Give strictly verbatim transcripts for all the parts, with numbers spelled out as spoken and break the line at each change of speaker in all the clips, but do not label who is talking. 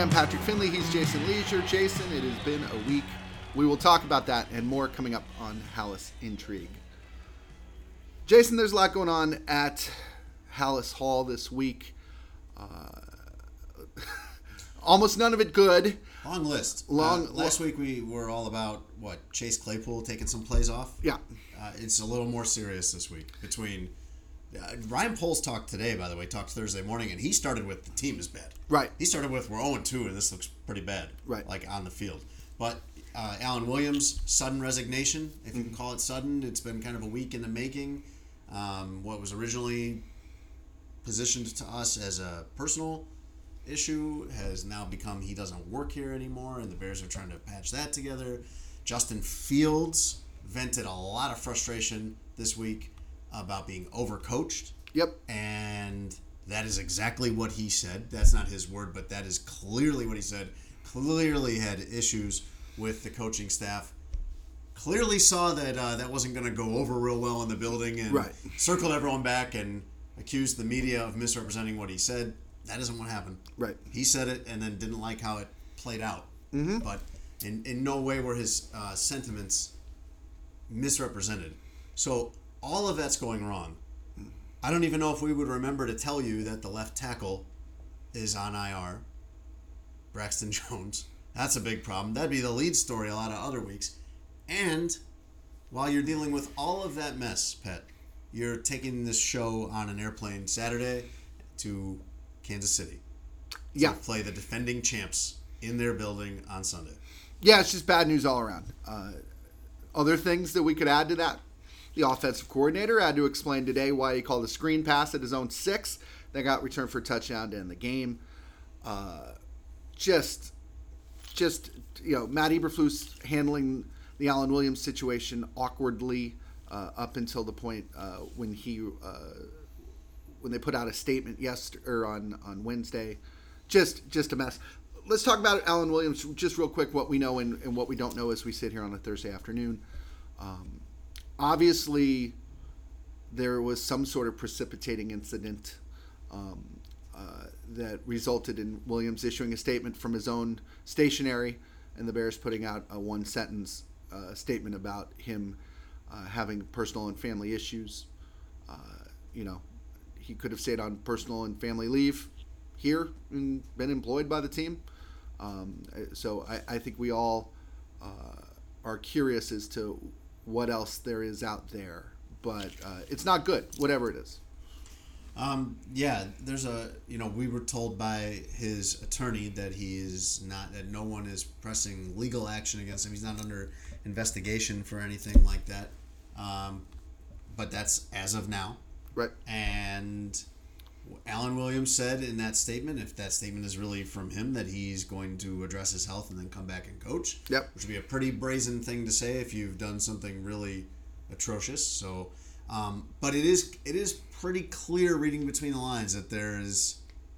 am Patrick Finley. He's Jason Leisure. Jason, it has been a week. We will talk about that and more coming up on Halas Intrigue. Jason, there's a lot going on at Halas Hall this week. Uh, almost none of it good.
Long list.
Long.
Uh, last week we were all about, what, Chase Claypool taking some plays off?
Yeah.
Uh, it's a little more serious this week between... Uh, Ryan Poles talked today, by the way, talked Thursday morning, and he started with the team is bad.
Right.
He started with we're oh and two, and this looks pretty bad.
Right.
Like on the field. But uh, Alan Williams, sudden resignation, if you
Mm-hmm.
can call it sudden. It's been kind of a week in the making. Um, what was originally positioned to us as a personal issue has now become he doesn't work here anymore, and the Bears are trying to patch that together. Justin Fields vented a lot of frustration this week about being overcoached.
Yep.
And that is exactly what he said. That's not his word, but that is clearly what he said. Clearly had issues with the coaching staff. Clearly saw that uh, that wasn't going to go over real well in the building and
right.
circled everyone back and accused the media of misrepresenting what he said. That isn't what happened.
Right.
He said it and then didn't like how it played out.
Mm-hmm.
But in, in no way were his uh, sentiments misrepresented. So all of that's going wrong. I don't even know if we would remember to tell you that the left tackle is on I R. Braxton Jones. That's a big problem. That'd be the lead story a lot of other weeks. And while you're dealing with all of that mess, Pet, you're taking this show on an airplane Saturday to Kansas City. To
yeah.
play the defending champs in their building on Sunday.
Yeah, it's just bad news all around. Uh, other things that we could add to that. The offensive coordinator had to explain today why he called a screen pass at his own six that got returned for a touchdown to end the game. Uh, just, just you know, Matt Eberflus handling the Alan Williams situation awkwardly uh, up until the point uh, when he uh, when they put out a statement yesterday or on on Wednesday. Just, just a mess. Let's talk about Alan Williams just real quick. What we know and, and what we don't know as we sit here on a Thursday afternoon. Um, Obviously, there was some sort of precipitating incident um, uh, that resulted in Williams issuing a statement from his own stationery, and the Bears putting out a one-sentence uh, statement about him uh, having personal and family issues. Uh, you know, he could have stayed on personal and family leave here and been employed by the team. Um, so I, I think we all uh, are curious as to what else there is out there, but uh, it's not good, whatever it is.
Um, yeah, there's a, you know, we were told by his attorney that he is not, that no one is pressing legal action against him. He's not under investigation for anything like that. Um, but that's as of now.
Right.
And Alan Williams said in that statement, if that statement is really from him, that he's going to address his health and then come back and coach.
Yep.
Which would be a pretty brazen thing to say if you've done something really atrocious. So, um, but it is it is pretty clear reading between the lines that there is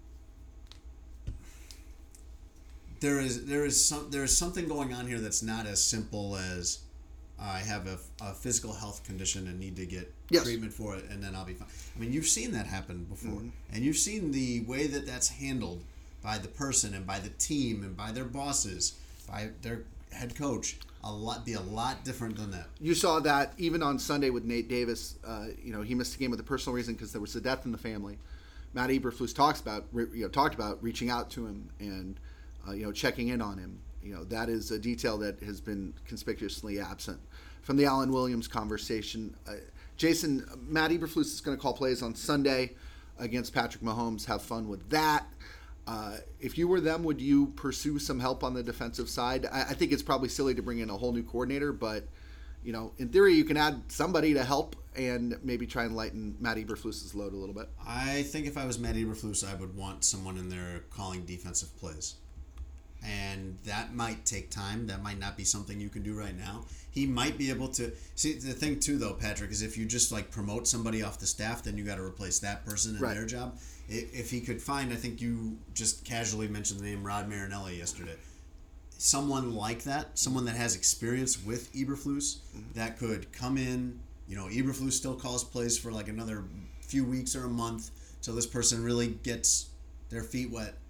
there is there is some there is something going on here that's not as simple as I have a, a physical health condition and need to get
yes.
treatment for it, and then I'll be fine. I mean, you've seen that happen before.
Mm-hmm.
And you've seen the way that that's handled by the person and by the team and by their bosses, by their head coach, a lot be a lot different than that.
You saw that even on Sunday with Nate Davis. Uh, you know, he missed the game with a personal reason because there was a death in the family. Matt Eberflus talks about, you know, talked about reaching out to him and, uh, you know, checking in on him. You know, that is a detail that has been conspicuously absent from the Alan Williams conversation. Uh, Jason, Matt Eberflus is going to call plays on Sunday against Patrick Mahomes. Have fun with that. Uh, if you were them, would you pursue some help on the defensive side? I, I think it's probably silly to bring in a whole new coordinator, but, you know, in theory, you can add somebody to help and maybe try and lighten Matt Eberflus's load a little bit.
I think if I was Matt Eberflus, I would want someone in there calling defensive plays. And that might take time. That might not be something you can do right now. He might be able to see. The thing too, though, Patrick, is if you just like promote somebody off the staff, then you got to replace that person in
right.
their job. If he could find, I think you just casually mentioned the name Rod Marinelli yesterday. Someone like that, someone that has experience with Eberflus, mm-hmm. that could come in. You know, Eberflus still calls plays for like another few weeks or a month till this person really gets their feet wet.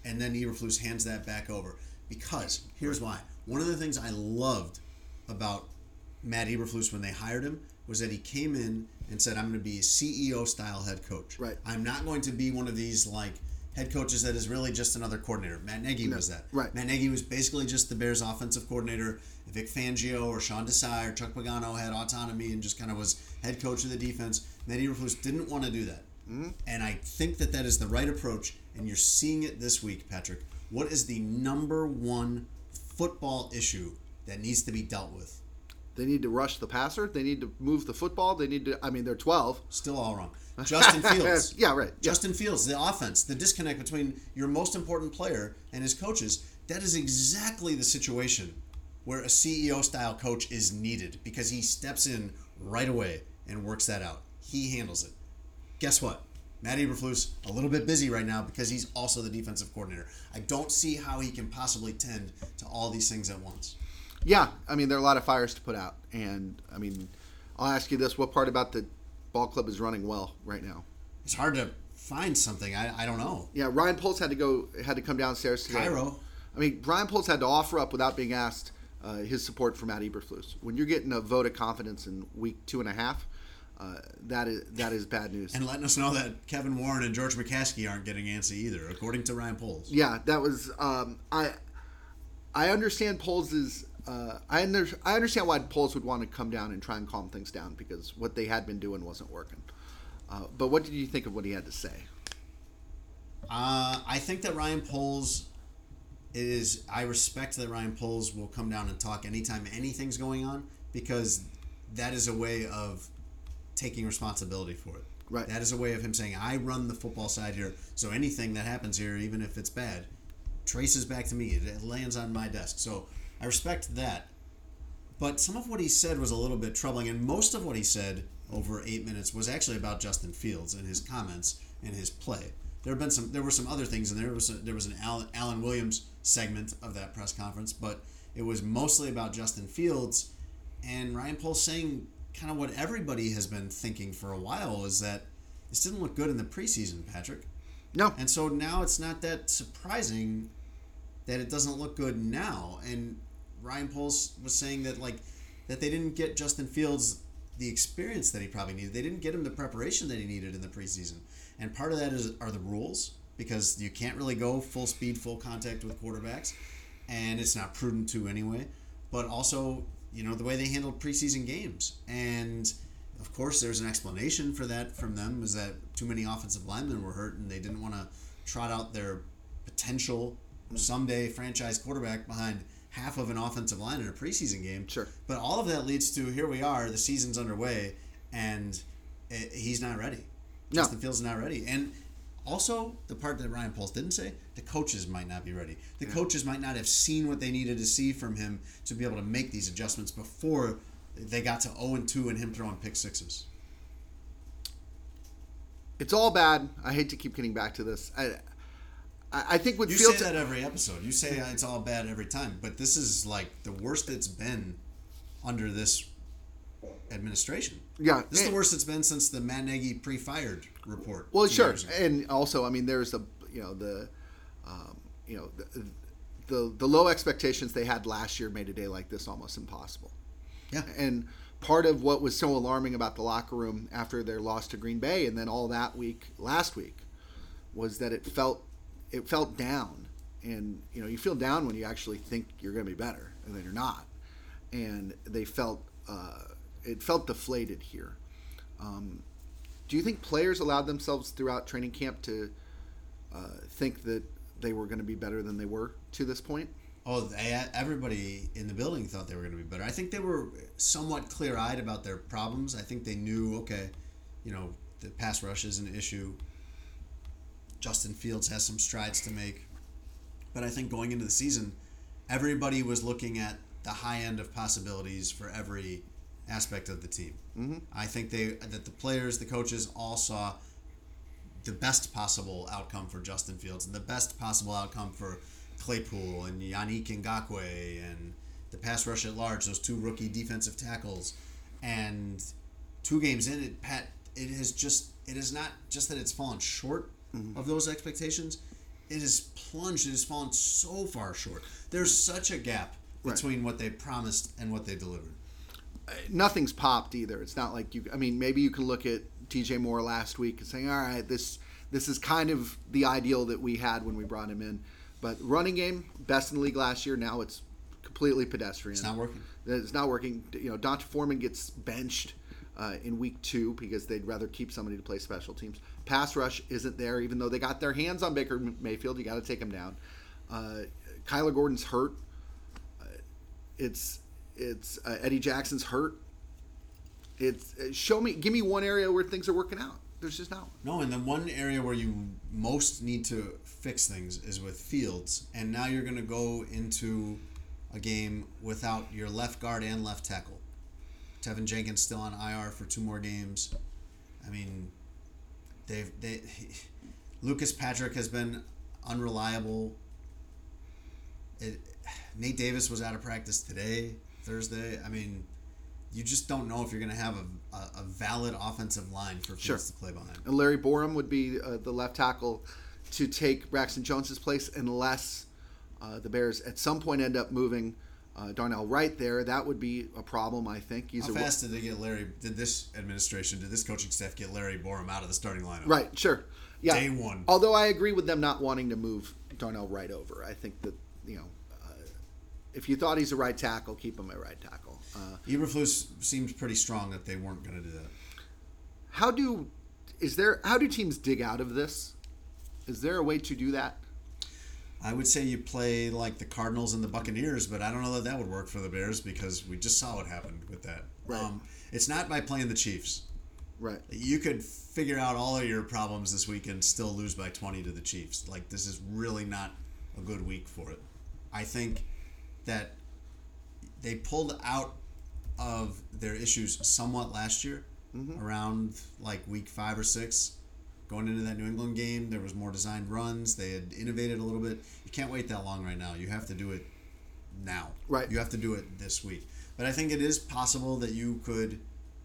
and then Eberflus hands that back over. Because, here's why. One of the things I loved about Matt Eberflus when they hired him was that he came in and said, I'm going to be a C E O-style head coach.
Right.
I'm not going to be one of these, like, head coaches that is really just another coordinator. Matt Nagy
No,
was that.
right.
Matt Nagy was basically just the Bears' offensive coordinator. Vic Fangio or Sean Desai or Chuck Pagano had autonomy and just kind of was head coach of the defense. Matt Eberflus didn't want to do that. Mm-hmm. And I think that that is the right approach, and you're seeing it this week, Patrick. What is the number one football issue that needs to be dealt with?
They need to rush the passer. They need to move the football. They need to, I mean, they're twelve.
Still all wrong. Justin Fields.
yeah, right. Yeah.
Justin Fields, the offense, the disconnect between your most important player and his coaches, that is exactly the situation where a C E O-style coach is needed because he steps in right away and works that out. He handles it. Guess what? Matt Eberflus, a little bit busy right now because he's also the defensive coordinator. I don't see how he can possibly tend to all these things at once.
Yeah, I mean, there are a lot of fires to put out. And, I mean, I'll ask you this. What part about the ball club is running well right now?
It's hard to find something. I, I don't know.
Yeah, Ryan Poles had to go, had to come downstairs today.
Cairo.
I mean, Ryan Poles had to offer up without being asked uh, his support for Matt Eberflus. When you're getting a vote of confidence in week two and a half, uh, that is that is bad news.
And letting us know that Kevin Warren and George McCaskey aren't getting antsy either, according to Ryan Poles.
Yeah, that was um, I. I understand Poles is. Uh, I under, I understand why Poles would want to come down and try and calm things down because what they had been doing wasn't working. Uh, but what did you think of what he had to say?
Uh, I think that Ryan Poles is. I respect that Ryan Poles will come down and talk anytime anything's going on because that is a way of taking responsibility for it.
Right.
That is a way of him saying, I run the football side here, so anything that happens here, even if it's bad, traces back to me. It lands on my desk. So I respect that. But some of what he said was a little bit troubling, and most of what he said over eight minutes was actually about Justin Fields and his comments and his play. There have been some. There were some other things, and there was a, there was an Alan, Alan Williams segment of that press conference, but it was mostly about Justin Fields and Ryan Poles saying kind of what everybody has been thinking for a while is that this didn't look good in the preseason, Patrick.
No.
And so now it's not that surprising that it doesn't look good now. And Ryan Poles was saying that like that they didn't get Justin Fields the experience that he probably needed. They didn't get him the preparation that he needed in the preseason. And part of that is are the rules because you can't really go full speed, full contact with quarterbacks, and it's not prudent to anyway. But also, you know, the way they handled preseason games. And of course, there's an explanation for that from them is that too many offensive linemen were hurt and they didn't want to trot out their potential someday franchise quarterback behind half of an offensive line in a preseason game.
Sure.
But all of that leads to here we are, the season's underway, and he's not ready.
No.
Justin Fields is not ready. And also, the part that Ryan Poles didn't say, the coaches might not be ready. The yeah. coaches might not have seen what they needed to see from him to be able to make these adjustments before they got to oh and two and him throwing pick sixes.
It's all bad. I hate to keep getting back to this. I I think with
you
Fields,
say that every episode. You say it's all bad every time, but this is like the worst it's been under this administration.
Yeah,
this is the worst it's been since the Matt Nagy pre-fired report.
Well, sure, and also, I mean, there's a you know the, um, you know the, the the low expectations they had last year made a day like this almost impossible.
Yeah,
and part of what was so alarming about the locker room after their loss to Green Bay and then all that week last week was that it felt it felt down, and you know you feel down when you actually think you're going to be better and then you're not, and they felt. Uh, It felt deflated here. Um, do you think players allowed themselves throughout training camp to uh, think that they were going to be better than they were to this point?
Oh, they, everybody in the building thought they were going to be better. I think they were somewhat clear-eyed about their problems. I think they knew, okay, you know, the pass rush is an issue. Justin Fields has some strides to make. But I think going into the season, everybody was looking at the high end of possibilities for every aspect of the team. Mm-hmm. I think they that the players, the coaches all saw the best possible outcome for Justin Fields and the best possible outcome for Claypool and Yannick Ngakoue and the pass rush at large, those two rookie defensive tackles. And two games in it, Pat, it has just it is not just that it's fallen short mm-hmm. of those expectations. it has plunged. It has fallen so far short. There's such a gap between right. what they promised and what they delivered.
Uh, nothing's popped either. It's not like you. I mean, maybe you can look at D J Moore last week and saying, "All right, this this is kind of the ideal that we had when we brought him in." But running game, best in the league last year. Now it's completely pedestrian.
It's not working.
It's not working. You know, Donta Foreman gets benched uh, in week two because they'd rather keep somebody to play special teams. Pass rush isn't there, even though they got their hands on Baker Mayfield. You got to take him down. Uh, Kyler Gordon's hurt. Uh, it's it's uh, Eddie Jackson's hurt. It's uh, show me, give me one area where things are working out. There's just not.
No, and the one area where you most need to fix things is with Fields, and now you're going to go into a game without your left guard and left tackle. Tevin Jenkins still on I R for two more games. I mean, they've they he, Lucas Patrick has been unreliable. It, Nate Davis was out of practice today, Thursday. I mean, you just don't know if you're going to have a, a, a valid offensive line for Fields
sure.
to play behind.
And Larry Borum would be uh, the left tackle to take Braxton Jones's place unless uh, the Bears at some point end up moving uh, Darnell Wright there. That would be a problem, I think.
He's How a, fast did they get Larry? Did this administration, did this coaching staff get Larry Borum out of the starting lineup?
Right, sure. Yeah.
Day one.
Although I agree with them not wanting to move Darnell Wright over. I think that, you know, uh, if you thought he's a right tackle, keep him at right tackle. Uh,
Eberflus seems pretty strong that they weren't going to do that.
How do is there? How do teams dig out of this? Is there a way to do that?
I would say you play like the Cardinals and the Buccaneers, but I don't know that that would work for the Bears because we just saw what happened with that.
Right.
Um, it's not by playing the Chiefs.
Right.
You could figure out all of your problems this week and still lose by twenty to the Chiefs. Like, this is really not a good week for it. I think that they pulled out of their issues somewhat last year, mm-hmm. around like week five or six. Going into that New England game, there was more designed runs. They had innovated a little bit. You can't wait that long right now. You have to do it now.
Right.
You have to do it this week. But I think it is possible that you could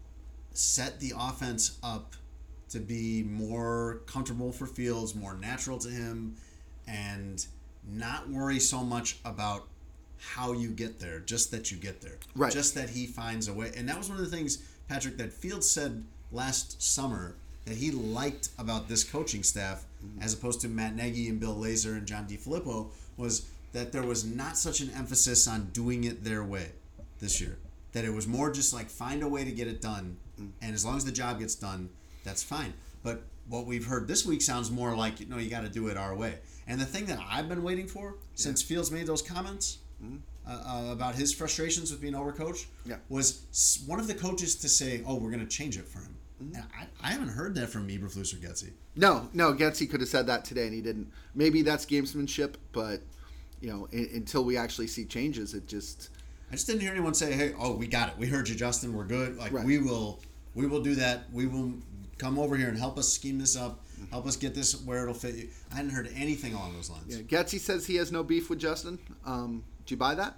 set the offense up to be more comfortable for Fields, more natural to him, and not worry so much about how you get there, just that you get there.
Right.
Just that he finds a way. And that was one of the things, Patrick, that Fields said last summer that he liked about this coaching staff, mm-hmm. as opposed to Matt Nagy and Bill Lazor and John DeFilippo, was that there was not such an emphasis on doing it their way this year. That it was more just like find a way to get it done, mm-hmm. and as long as the job gets done, that's fine. But what we've heard this week sounds more like, you know, you got to do it our way. And the thing that I've been waiting for, yeah. since Fields made those comments, mm-hmm. uh, uh, about his frustrations with being overcoached,
yeah.
was one of the coaches to say, oh, we're going to change it for him. Mm-hmm. And I, I haven't heard that from Eberflus or Getsy.
No, no, Getsy could have said that today, and he didn't. Maybe that's gamesmanship, but, you know, in, until we actually see changes, it just...
I just didn't hear anyone say, hey, oh, we got it. We heard you, Justin. We're good. Like,
right.
we will we will do that. We will come over here and help us scheme this up. Help us get this where it'll fit you. I hadn't heard anything along those lines.
Yeah, Getsy says he has no beef with Justin. Um, do you buy that?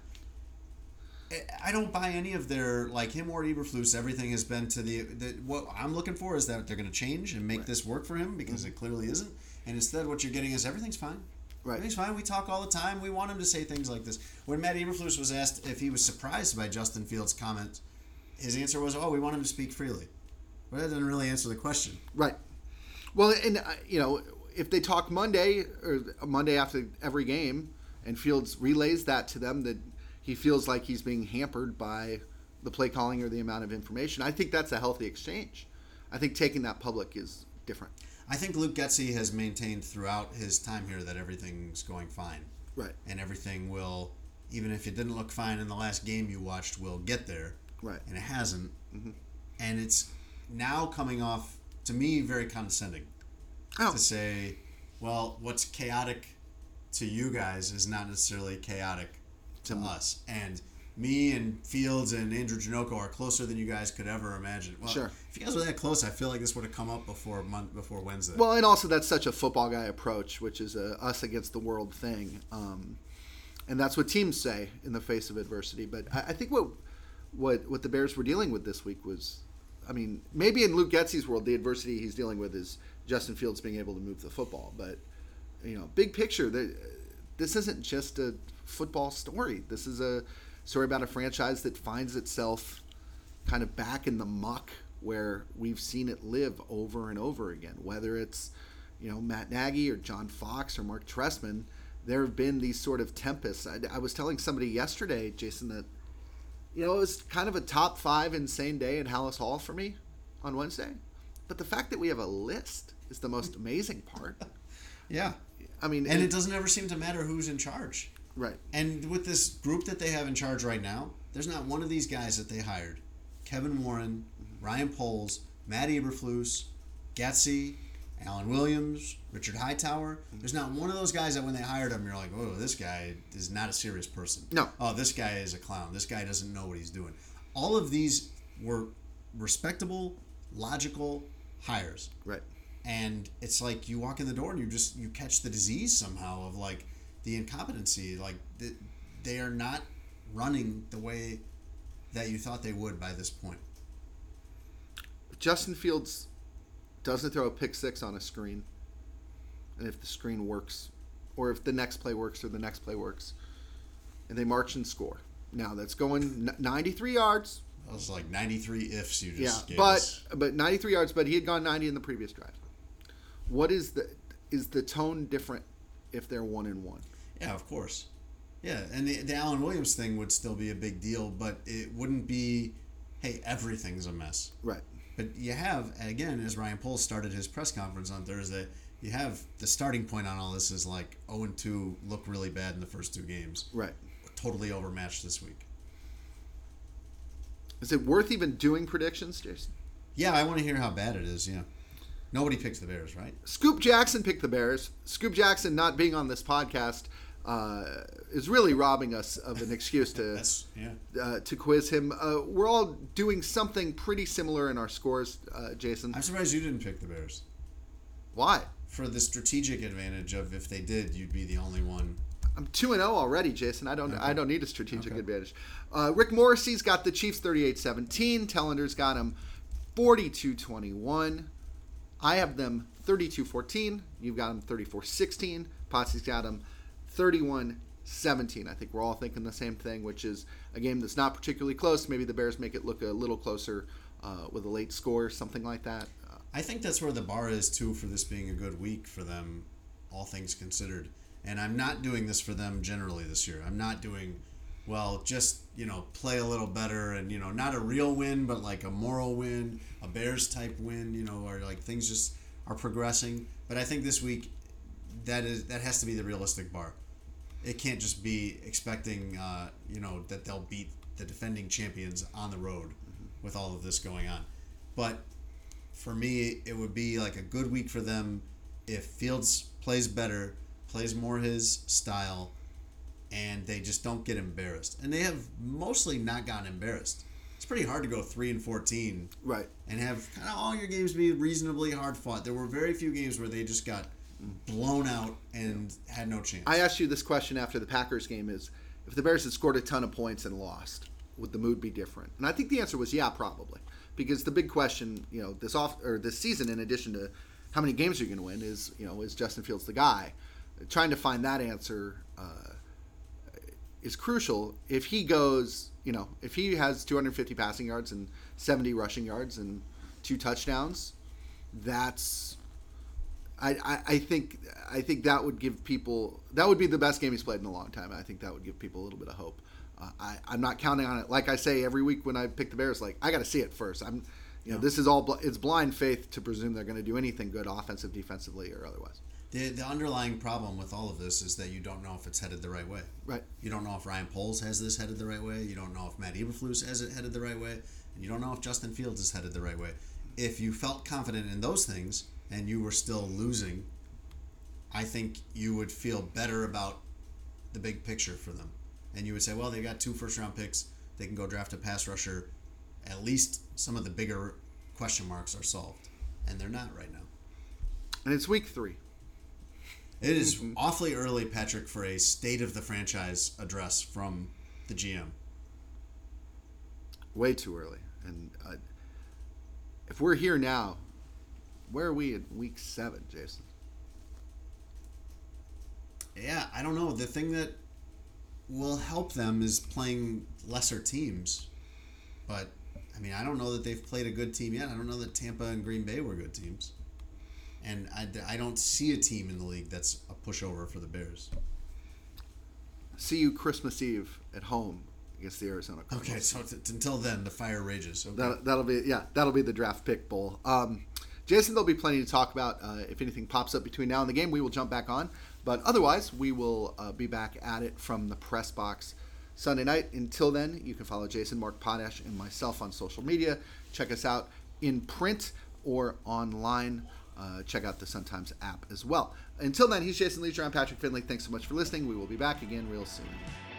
I don't buy any of their, like him or Eberflus, everything has been to the, the what I'm looking for is that they're going to change and make right. this work for him, because mm-hmm. it clearly isn't. And instead what you're getting is everything's fine.
Right.
Everything's fine. We talk all the time. We want him to say things like this. When Matt Eberflus was asked if he was surprised by Justin Fields' comment, his answer was, oh, we want him to speak freely. But that doesn't really answer the question.
Right. Well, and, uh, you know, if they talk Monday or Monday after every game and Fields relays that to them, that he feels like he's being hampered by the play calling or the amount of information, I think that's a healthy exchange. I think taking that public is different.
I think Luke Getsy has maintained throughout his time here that everything's going fine.
Right.
And everything will, even if it didn't look fine in the last game you watched, will get there.
Right.
And it hasn't.
Mm-hmm.
And it's now coming off, to me, very condescending.
Oh.
To say, well, what's chaotic to you guys is not necessarily chaotic to mm-hmm. us. And me and Fields and Andrew Janocko are closer than you guys could ever imagine. Well,
sure.
If you guys were that close, I feel like this would have come up before month before Wednesday.
Well, and also that's such a football guy approach, which is a us against the world thing. Um, and that's what teams say in the face of adversity. But I, I think what what what the Bears were dealing with this week was, I mean, maybe in Luke Getsy's world, the adversity he's dealing with is Justin Fields being able to move the football. But you know, big picture, this isn't just a football story. This is a story about a franchise that finds itself kind of back in the muck where we've seen it live over and over again. Whether it's, you know, Matt Nagy or John Fox or Mark Trestman, there have been these sort of tempests. I, I was telling somebody yesterday, Jason, that, you know, it was kind of a top five insane day at Hallis Hall for me on Wednesday. But the fact that we have a list is the most amazing part.
Yeah.
I mean,
and
it,
it doesn't ever seem to matter who's in charge.
Right.
And with this group that they have in charge right now, there's not one of these guys that they hired. Kevin Warren, Ryan Poles, Matt Eberflus, Getsy, Alan Williams, Richard Hightower. There's not one of those guys that when they hired him, you're like, oh, this guy is not a serious person.
No.
Oh, this guy is a clown. This guy doesn't know what he's doing. All of these were respectable, logical hires.
Right.
And it's like you walk in the door and you just you catch the disease somehow of like the incompetency. Like the, they are not running the way that you thought they would by this point.
If Justin Fields doesn't throw a pick six on a screen, and if the screen works, or if the next play works or the next play works, and they march and score. Now that's going ninety-three yards.
That was like ninety-three ifs you just
yeah,
gave
but
us.
but ninety-three yards, but he had gone ninety in the previous drive. What is the is the tone different if they're one and one?
Yeah, of course. Yeah, and the, the Alan Williams thing would still be a big deal, but it wouldn't be, hey, everything's a mess.
Right.
But you have, again, as Ryan Poles started his press conference on Thursday, you have the starting point on all this is like oh and two look really bad in the first two games.
Right.
Totally overmatched this week.
Is it worth even doing predictions, Jason?
Yeah, I want to hear how bad it is, yeah. Nobody picks the Bears, right?
Scoop Jackson picked the Bears. Scoop Jackson not being on this podcast uh, is really robbing us of an excuse to
That's, yeah.
uh, to quiz him. Uh, we're all doing something pretty similar in our scores, uh, Jason.
I'm surprised you didn't pick the Bears.
Why?
For the strategic advantage of if they did, you'd be the only one.
I'm two and oh already, Jason. I don't
Okay.
I don't need a strategic
Okay.
advantage. Uh, Rick Morrissey's got the Chiefs thirty-eight seventeen. Tellender's got him forty-two twenty-one. I have them thirty-two fourteen. You've got them thirty-four sixteen. Potsy's got them thirty-one seventeen. I think we're all thinking the same thing, which is a game that's not particularly close. Maybe the Bears make it look a little closer uh, with a late score, something like that. Uh,
I think that's where the bar is, too, for this being a good week for them, all things considered. And I'm not doing this for them generally this year. I'm not doing, well, just, you know, play a little better and, you know, not a real win, but like a moral win, a Bears-type win, you know, or like things just are progressing. But I think this week, that is that has to be the realistic bar. It can't just be expecting, uh, you know, that they'll beat the defending champions on the road with all of this going on. But for me, it would be like a good week for them if Fields plays better, plays more his style, and they just don't get embarrassed. And they have mostly not gotten embarrassed. It's pretty hard to go three and fourteen,
right.
and have kind of all your games be reasonably hard fought. There were very few games where they just got blown out and had no chance.
I asked you this question after the Packers game: is if the Bears had scored a ton of points and lost, would the mood be different? And I think the answer was yeah, probably, because the big question, you know, this off or this season, in addition to how many games you're going to win, is you know, is Justin Fields the guy? Trying to find that answer uh, is crucial. If he goes, you know, if he has two hundred fifty passing yards and seventy rushing yards and two touchdowns, that's I, I, I think I think that would give people that would be the best game he's played in a long time. I think that would give people a little bit of hope. Uh, I, I'm not counting on it. Like I say every week when I pick the Bears, like I got to see it first. I'm, you know,
Yeah.
this is all bl- it's blind faith to presume they're going to do anything good, offensive, defensively, or otherwise.
The, the underlying problem with all of this is that you don't know if it's headed the right way.
Right.
You don't know if Ryan Poles has this headed the right way. You don't know if Matt Eberflus has it headed the right way. And you don't know if Justin Fields is headed the right way. If you felt confident in those things and you were still losing, I think you would feel better about the big picture for them. And you would say, well, they got two first-round picks. They can go draft a pass rusher. At least some of the bigger question marks are solved. And they're not right now.
And it's week three.
It is awfully early, Patrick, for a state of the franchise address from the G M.
Way too early. And uh, if we're here now, where are we in week seven, Jason?
Yeah, I don't know. The thing that will help them is playing lesser teams. But, I mean, I don't know that they've played a good team yet. I don't know that Tampa and Green Bay were good teams. And I, I don't see a team in the league that's a pushover for the Bears.
See you Christmas Eve at home against the Arizona Cardinals.
Okay, so t- until then, the fire rages. Okay.
That, that'll be yeah, that'll be the draft pick bowl. Um, Jason, there'll be plenty to talk about. Uh, if anything pops up between now and the game, we will jump back on. But otherwise, we will uh, be back at it from the press box Sunday night. Until then, you can follow Jason, Mark Potash, and myself on social media. Check us out in print or online. Uh, check out the Sun Times app as well. Until then, he's Jason Leisure. I'm Patrick Finley. Thanks so much for listening. We will be back again real soon.